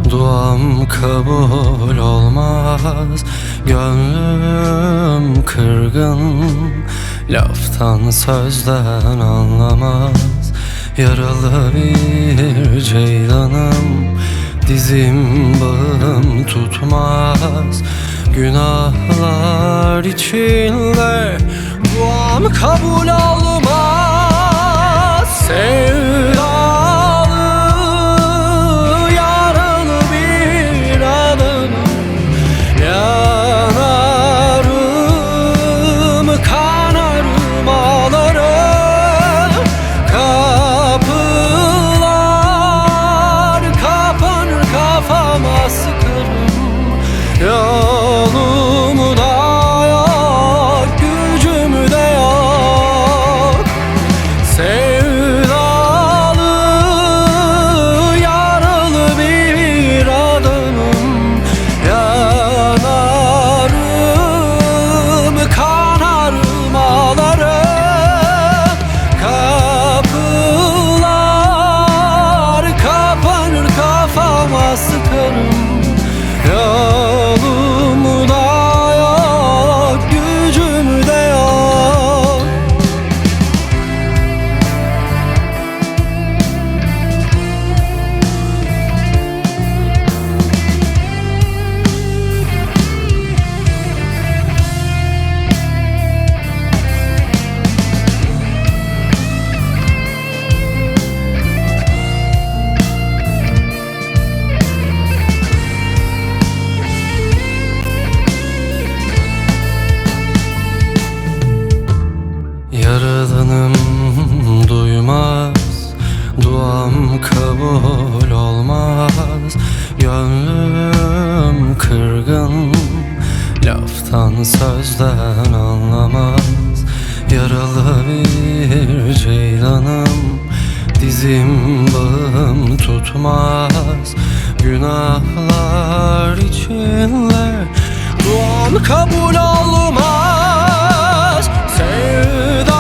Duam kabul olmaz, gönlüm kırgın, laftan sözden anlamaz. Yaralı bir ceylanım, dizim bağım tutmaz. Günahlar içinde duam kabul olmaz. Sevdalı yaralı bir adamım, yanarım kanarım ağlarım. Kapılar kapanır kafama sıkarım. Yolumu da yok, gücümü de yok. Sevdalı yaralı bir adamım, yanarım kanarım ağlarım. Kapılar kapanır kafama sıkarım. Yolumu da yok, gücümü de yok. Yaradanım duymaz, duam kabul olmaz. Gönlüm kırgın, laftan sözden anlamaz. Yaralı bir ceylanım, dizim bağım tutmaz. Günahlar içinde duam kabul olmaz. Sevda